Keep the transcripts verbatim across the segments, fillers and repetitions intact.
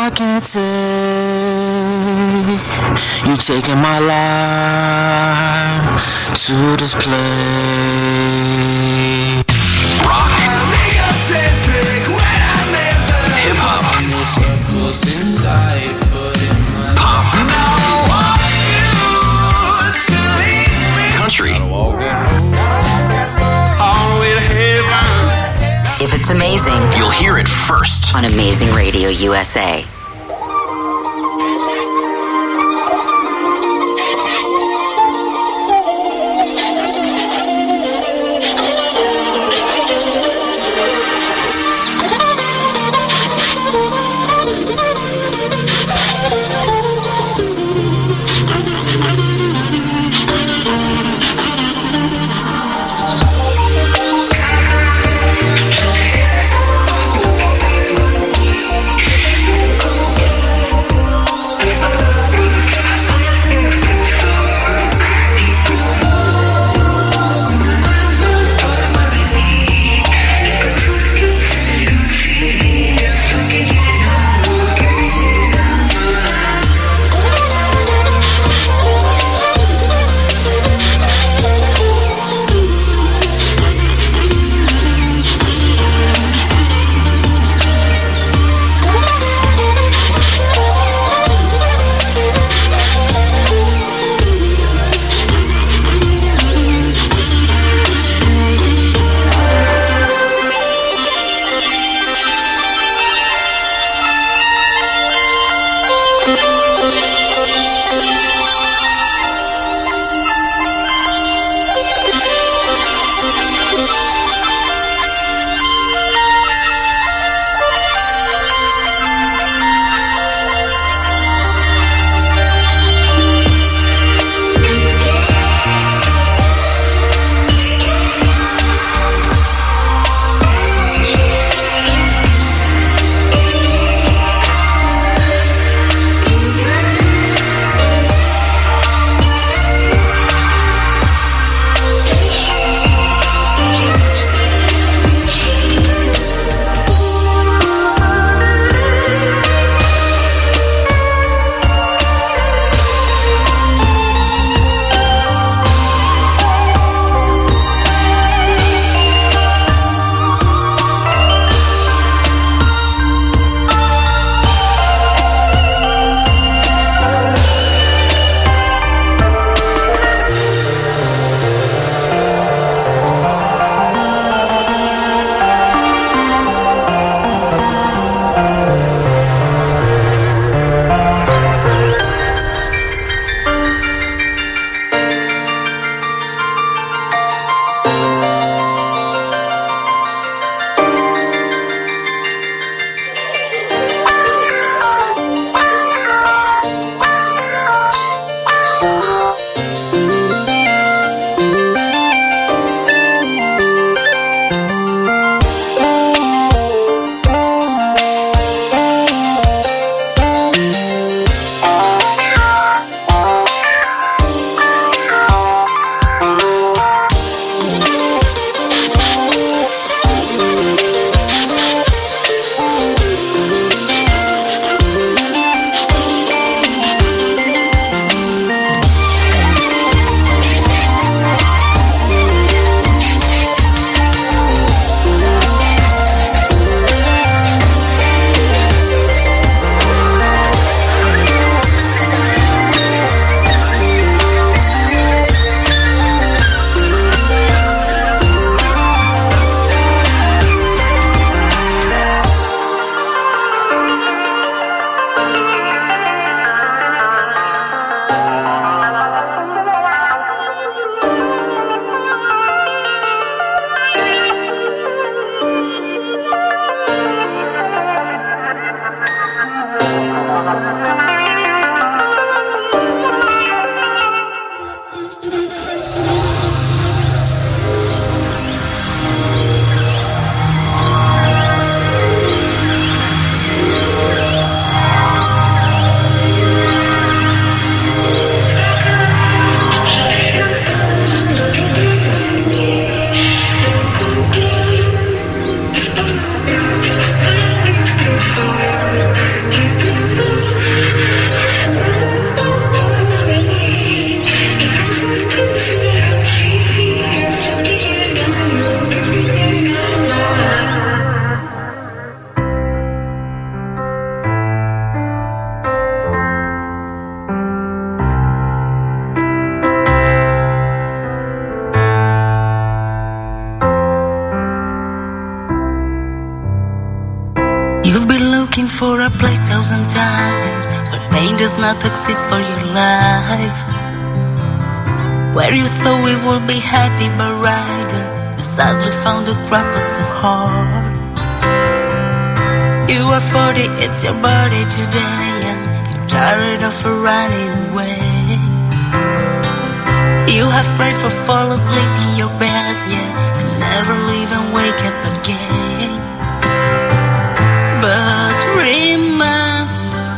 I can't take you taking my life to this place. Rock, hip hop, pop, country. If it's amazing, You'll hear it first. on Amazing Radio U S A. You've been looking for a place thousand times where pain does not exist for your life, where you thought we would be happy but right, you sadly found the grapple so hard. You are forty, it's your birthday today, and you're tired of running away. You have prayed for fall asleep in your bed, yeah, and never leave and wake up again. But remember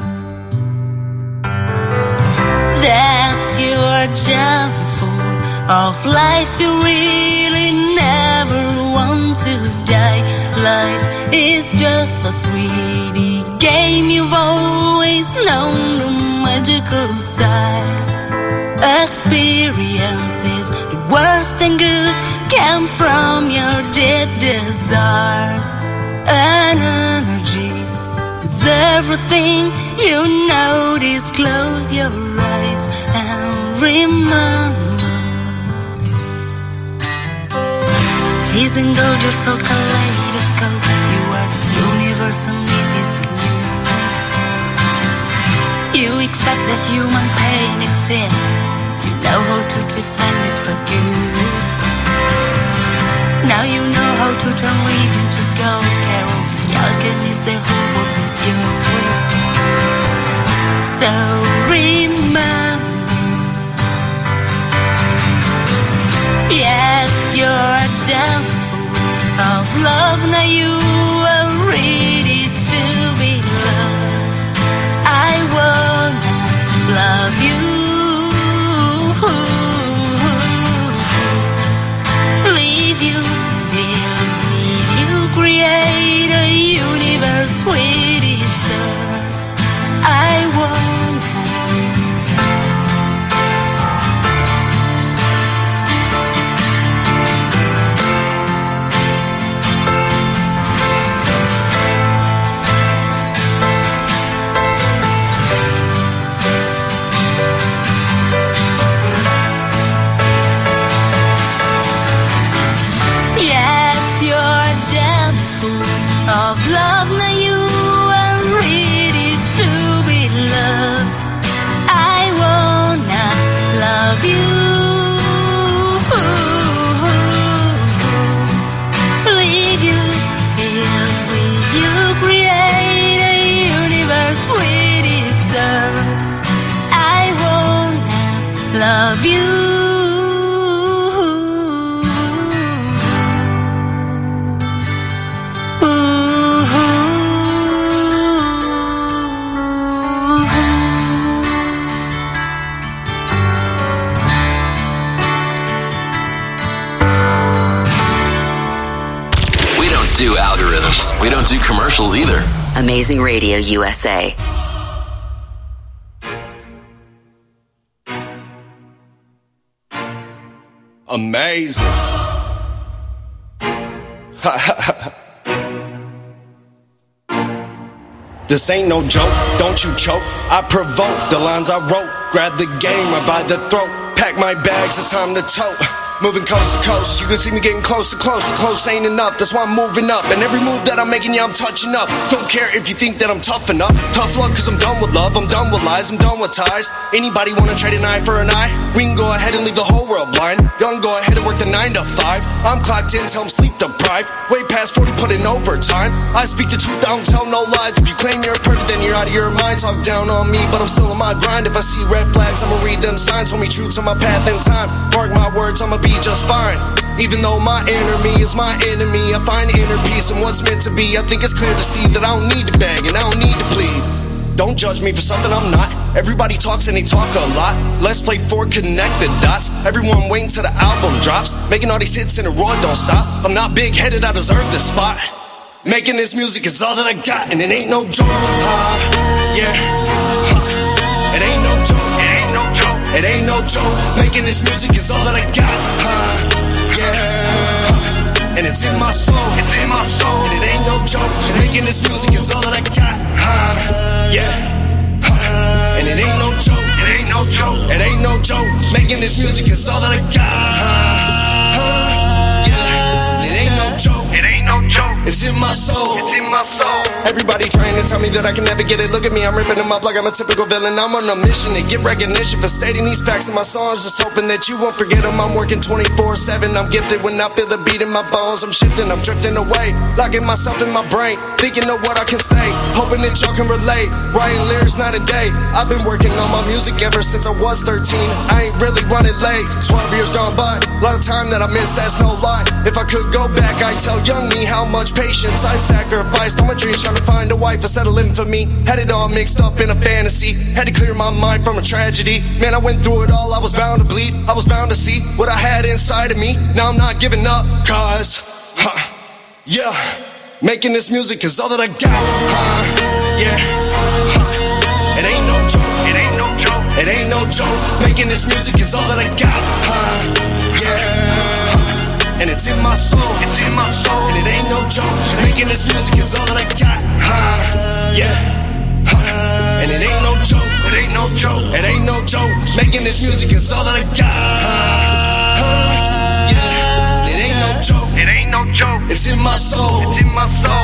that you are jam full of life. You really never want to die. Life is just a three D game. You've always known the magical side. Experiences, the worst and good, came from your deep desires. And energy is everything you notice. Close your eyes and remember. Isn't gold your soul kaleidoscope? You are the universe and it is in you. You accept that human pain exists. You know how to transcend it for good. Now you know how to turn legion to gold. Carol the alchemist, the whole world is yours. So remember, yes, you're a gem full of love. Now you are ready to be loved. I wanna love you, leave you, believe you, create a universe we deserve. I wanna of love. Now you are ready to be loved. I wanna love you, leave you, build with you, create a universe we deserve. I wanna love you. Do algorithms. We don't do commercials either. Amazing Radio U S A. Amazing. This ain't no joke, don't you choke. I provoke the lines I wrote. Grab the gamer by the throat. Pack my bags, it's time to tote. Moving coast to coast, you can see me getting close to close. The close ain't enough, that's why I'm moving up. And every move that I'm making, yeah, I'm touching up. Don't care if you think that I'm tough enough. Tough luck, cause I'm done with love, I'm done with lies, I'm done with ties. Anybody wanna trade an eye for an eye? We can go ahead and leave the whole world blind. Y'all can go ahead and work the nine to five. I'm clocked in till I'm sleep deprived. Way past forty, put in overtime. I speak the truth, I don't tell no lies. If you claim you're perfect, then you're out of your mind. Talk down on me, but I'm still on my grind. If I see red flags, I'ma read them signs. Hold me true to my path and time. Mark my words, I'ma be just fine. Even though my enemy is my enemy, I find inner peace in what's meant to be. I think it's clear to see that I don't need to beg and I don't need to plead. Don't judge me for something I'm not. Everybody talks and they talk a lot. Let's play four connected dots. Everyone waiting till the album drops. Making all these hits in a row, don't stop. I'm not big-headed, I deserve this spot. Making this music is all that I got, and it ain't no joke. Uh, yeah, uh, it ain't no joke. It ain't no joke. It ain't no joke. Making this music is all that I got. Uh, yeah, and it's in my soul. It's in my soul. And it ain't no joke. Making this music is all that I got. Uh, yeah, uh, and it ain't no joke. It ain't no joke. It ain't no joke. Making this music is all that I got. Uh, yeah, and it ain't no joke. It ain't no joke. It's in my soul. It's in my soul. Everybody trying to tell me that I can never get it. Look at me, I'm ripping them up like I'm a typical villain. I'm on a mission to get recognition for stating these facts in my songs. Just hoping that you won't forget them. I'm working twenty-four seven. I'm gifted when I feel the beat in my bones. I'm shifting, I'm drifting away, locking myself in my brain, thinking of what I can say, hoping that y'all can relate. Writing lyrics night and day. I've been working on my music ever since I was thirteen. I ain't really running late. twelve years gone by, a lot of time that I missed, that's no lie. If I could go back, I'd tell young me how much patience I sacrificed on my dreams, trying to find a wife instead of living for me. Had it all mixed up in a fantasy, had to clear my mind from a tragedy. Man, I went through it all, I was bound to bleed, I was bound to see what I had inside of me. Now I'm not giving up, cause, huh, yeah, making this music is all that I got, huh, yeah, huh, it ain't no joke, it ain't no joke, it ain't no joke, making this music is all that I got, huh, yeah, huh, and it's in my soul, it's in my soul, and it ain't no joke, making this music is all that I got, huh, yeah, huh, and it ain't no joke, it ain't no joke, it ain't no joke, making this music is all that I got, huh, yeah, and it ain't no joke, it ain't no joke, it's in my soul, it's in my soul.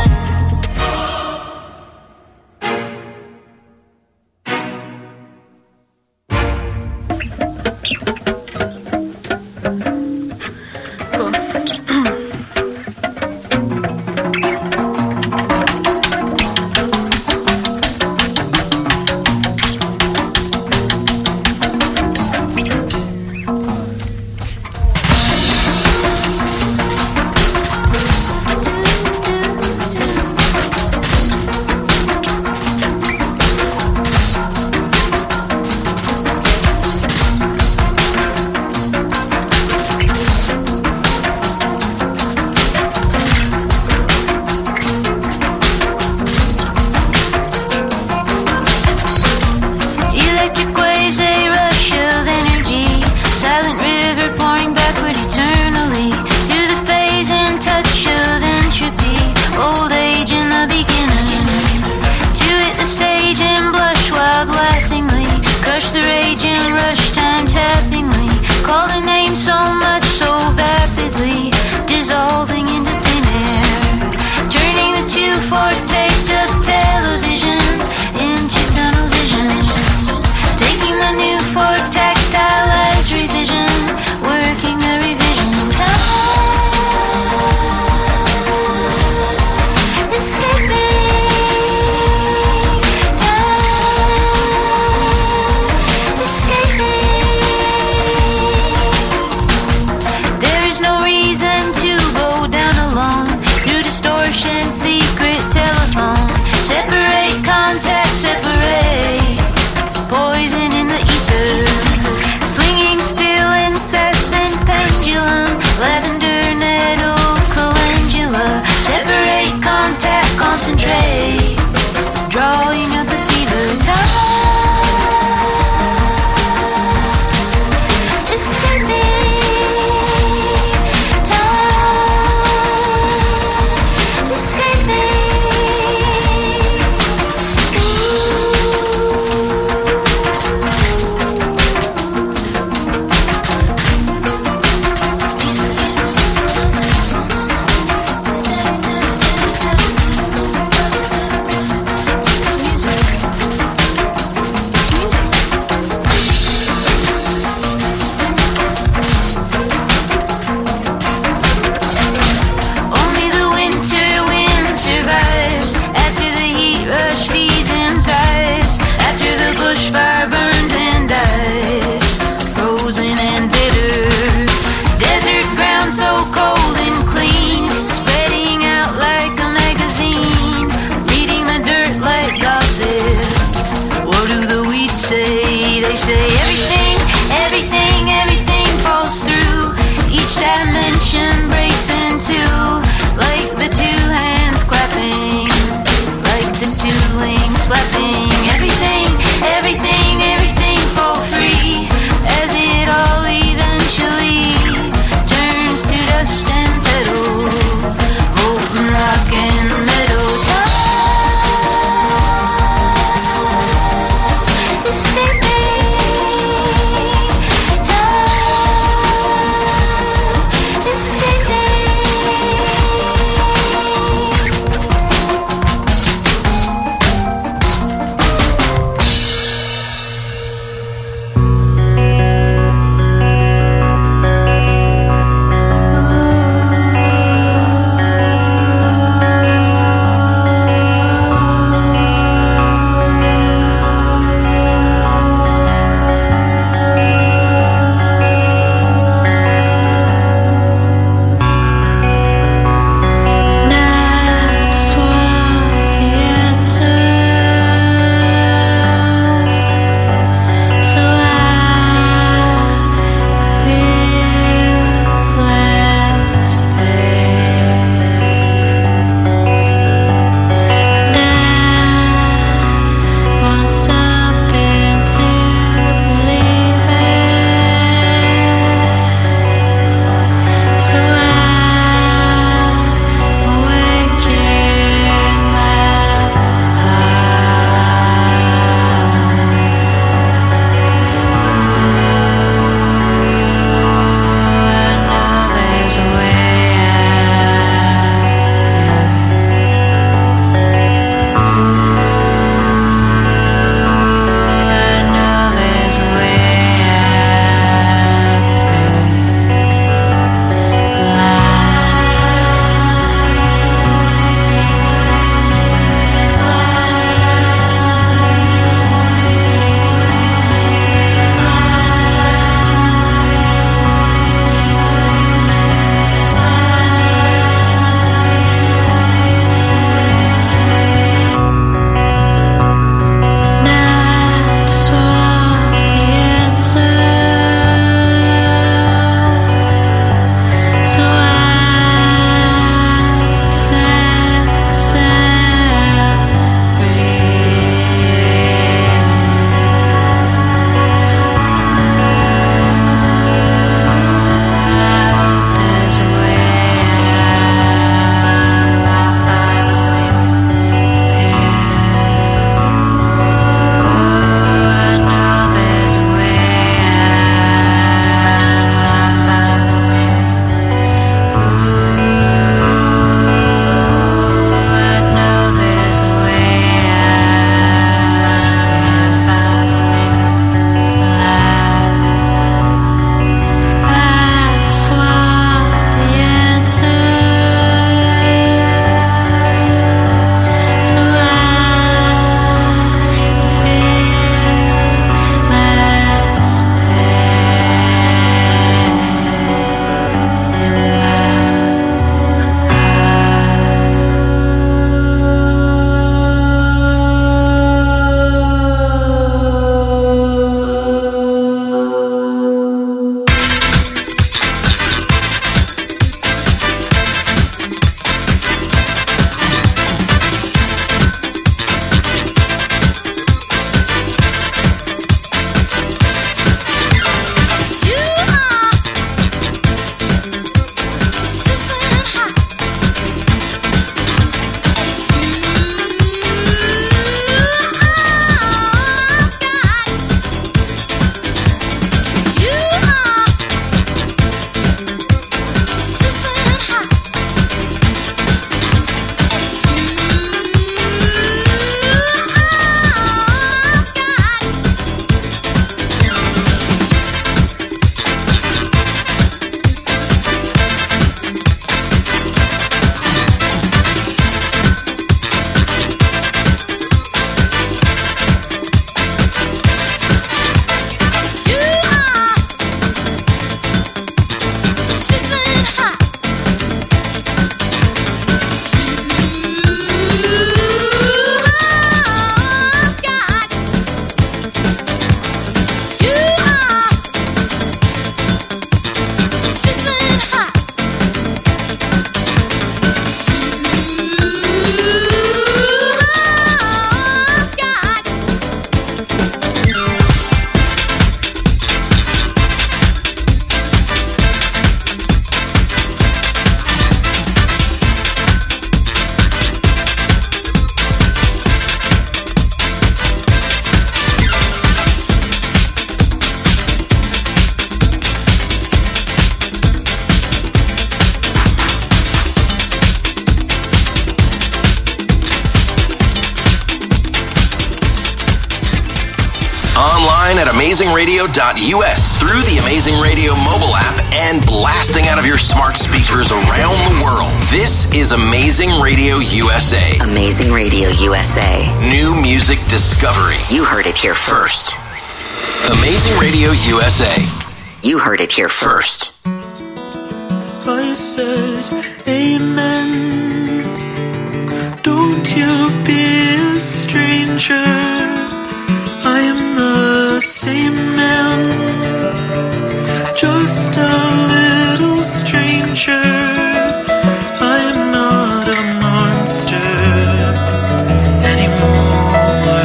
at amazing radio dot U S through the Amazing Radio mobile app and blasting out of your smart speakers around the world. This is Amazing Radio U S A. Amazing Radio U S A. New music discovery. You heard it here first. Amazing Radio U S A. You heard it here first. I said, amen. Don't you be a stranger. I am the same man, just a little stranger. I am not a monster anymore.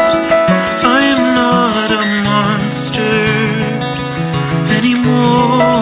I am not a monster anymore.